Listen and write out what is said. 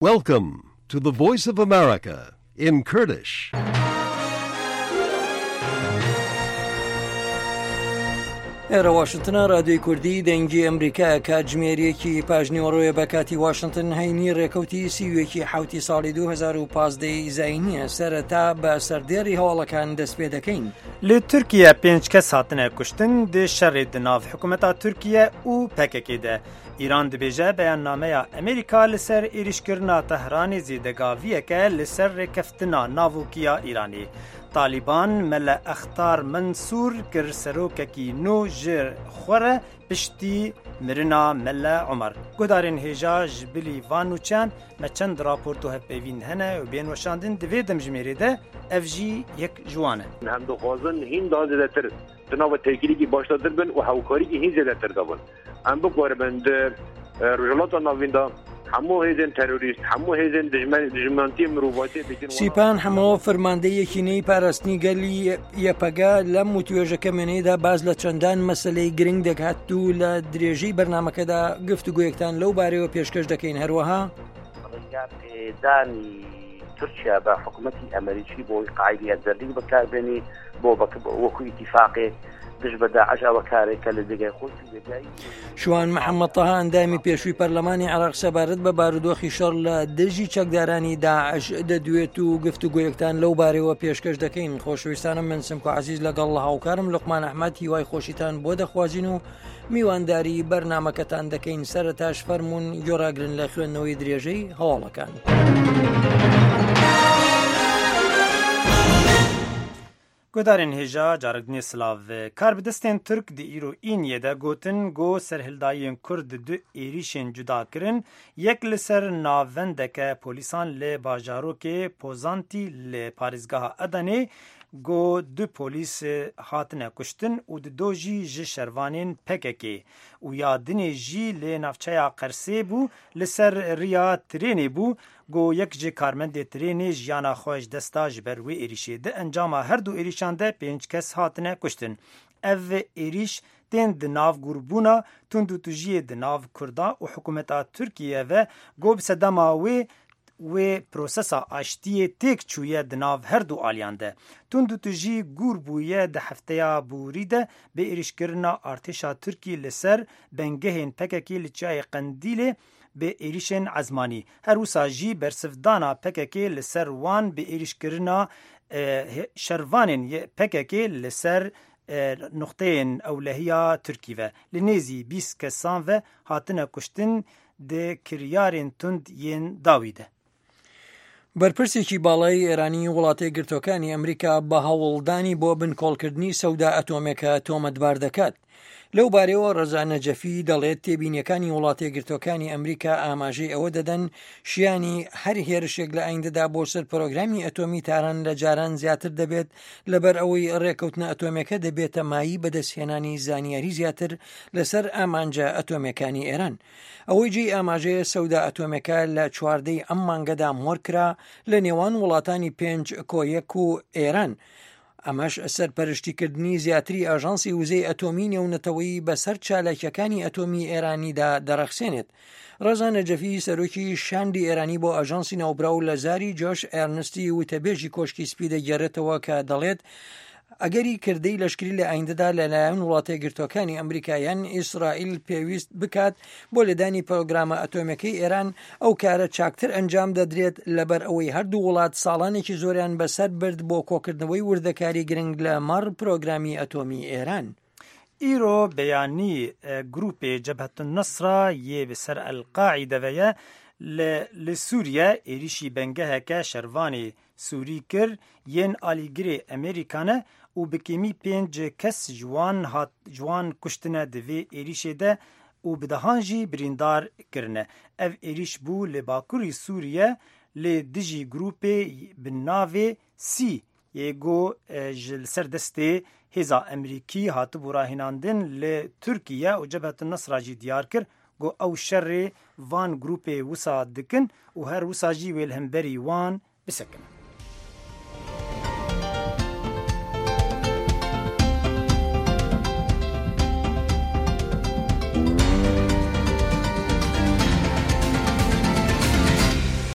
Welcome to the Voice of America in Kurdish. ئێرە واشنتنە ڕادیۆی کوردی دەنگی ئەمریکا کاتژمێریەکی پاژنیوەڕۆیە بە کاتی واشنتن هەینی ڕێکەوتی سیوێکی حوتی ساڵی 2015 زاینیە سەرەتا بە سەردێڕی هەواڵەکان دەست پێ دەکەین. لە تورکیا 5 کەس هاتنە کوشتن دێ شەڕێ دناو حکوومەتا تورکیە و پەکەکێدە. ئیران دەبێژە بەیاننامەیە ئەمریکا لەسەر ئێریشکردنا تەهرانی زێدەگاویەکە لەسەر ڕێکەفتنا ناووکیە ئیرانی. طالبان مەلە ئەختار منسوور کرد سەرۆکێکی نو ژێر خۆرە پشتی مرنا مەلە عومەر. گۆدارên هێژا ji bilî van û çend me çend raport û hevpeyvîn hene û bên weşandin di vê demjimêrê de ev jî yek ji wan e. Hem dixwazin hîn daha zêdetir di nava têkilîkî başlatir bin û hewkarîkî hîn zêdetir dabin. Em bikoribin di rojilata navîn da hemû hêzên terorîst, hemû hêzên dijmentiya mirovatiyê dikin. سیپان هەمەوە فەرماندەیەکی نەی پاراستنی گەلی یەپەگا لەم و توێژەکە مێنەیەدا باز لە چەندان مەسەلەی گرنگ دەکات و لە درێژەی بەرنامەکەدا گفتوگویەکتان لەو بارەوە پێشکەش دەکەین. هەروەها پێدانی تورکیا بە حکوومەتی ئەمریکی بۆی قاعدەیە زەردی بەکاربێنی بۆ وەکو ئیتیفاقێ دژ بە داعش ئەوەکارێکە لە جێگای خۆشی جێگای شوان محەممەد تەها ئەندامی پێشووی پەرلەمانی عێراق سەبارەت بە بارودۆخی شەڕ لە دژی چەکدارانی داعش دەدوێت و گفتوگویەکتان لەو بارەوە پێشکەش دەکەین. خۆشەویستانم من سمکو عەزیز لەگەڵ هاوکارم لوقمان ئەحمەد هیوای خۆشیتان بۆ دەخوازین و میوانداری بەرنامەکەتان دەکەین. سەرەتاش فەرموون گۆڕاگرن لە خوێندنەوەی درێژەی هەواڵەکان. گۆدارên هێژا جارگدنê silav kar bi destên Türk di îroîniyê de gotin got serhildayiyên Kurd du êrişên cuda kirin. Yek li ser navendeke polîsan lê bajarokê Pozantî li parêzgeha Edenê got du polîs hatine kuştin û di do jî ji şervanên PKK û ya dinê jî lê navçeya Qersê bû li ser rêya trênê bû. got yek ji karmendê trênê jiyana xwe ji desta ji ber wê êrişê di encama her du êrişan de 5 kes hatine kuştin. Ev êriş tên di nav gurbûna tund û tujiyê di nav Kurda û hikûmeta Tirkiye ve got bi sedema wê prosesa aştiyê têk çûye di nav her du aliyan de. Tund û tujî gûr bûye di hefteya bûrî de bê êrişkirina artêşa Tirkî li ser bengehên PKK li çiyayê Qendîlê bê êrişên ezmanî. Her wisa jî bersivdana PKK li ser wan bê êrişkirina şervanên PKK li ser noxteyên ewlehiya Tirkî ve. Li nêzî 20 kesan ve hatine kuştin di kiryarên tund yên dawî de. بەرپرسێکی باڵای ئێرانی وڵاتە گرتوەکانی ئەمریکا بە هەوڵدانی بۆ بنکۆڵکردنی سەودا ئەتۆمێکە تۆمەتبار دەکات. لەو بارەوە ڕەزا نەجەفی دەڵێت تێبینیەکانی وڵاتە گرتوەکانی ئەمریکا ئاماژەی ئەوە دەدەن شیانی هەر هێرشێک لە ئایندەدا بۆ سەر پرۆگرامی ئەتۆمی تاران لە جاران زیاتر دەبێت لەبەر ئەوەی ڕێکەوتنە ئەتۆمەکە دەبێتە مایی بەدەستهێنانی زانیاری زیاتر لەسەر ئامانجە ئەتۆمەکانی ئێران. ئەوەی جێی ئاماژەیە سەودا ئەتۆمەکە لە 14 ئەم مانگەدا مۆرکرا لە نێوان وڵاتانی 5 کۆیەک و ئێران. ئەمەش سەرپەرشتیکردنی زیاتری ئاژانسی وزەی ئەتۆمی نێونەتەوەی بەسەر چالاکیەکانی ئەتۆمی ئێرانیدا دەرەخسێنێت. ڕەزا نەجەفی سەرۆکی شاندی ئێرانی بۆ ئاژانسی ناوبراو لە زاری جۆش ئێرنستی وتەبێژی کۆشکی سپی دەگێڕێتەوە کە دەڵێت ئەگەری کردەی لەشکری لە ئایندەدا لەلایەن وڵاتە گرتوەکانی ئەمریکایان ئیسرائیل پێویست بکات بۆ لەدانی پرۆگرامە ئەتۆمەکەی ئێران ئەو کارە چاکتر ئەنجام دەدرێت لەبەر ئەوەی هەردوو وڵات ساڵانێکی زۆریان بەسەر برد بۆ کۆکردنەوەی وردەکاری گرنگ لە مەڕ پرۆگرامی ئەتۆمی ئێران. ئیرۆ بەیانی گروپێ جەبهەتون نەسرا یێ بەسەر ئەلقاعیدەوەیە li Sûriye êrişî bengeheke şervanê Sûrî kir yên alîgirê Amerîkane û bi kêmî 5 kes ji wan kuştine di vê êrişê de û bi dehan jî birîndar kirine. Ev êriş bû li bakurî Sûriye lê dijî grûpê bi navê Sî yê got ji li ser destê hêza Amerîkî hatibû rahînandin li Tirkiye û Cebhetun Nesra jî diyar kir got ew şerê van grûpê wisa dikin û her wisa jî wê li hemberî wan bisekin.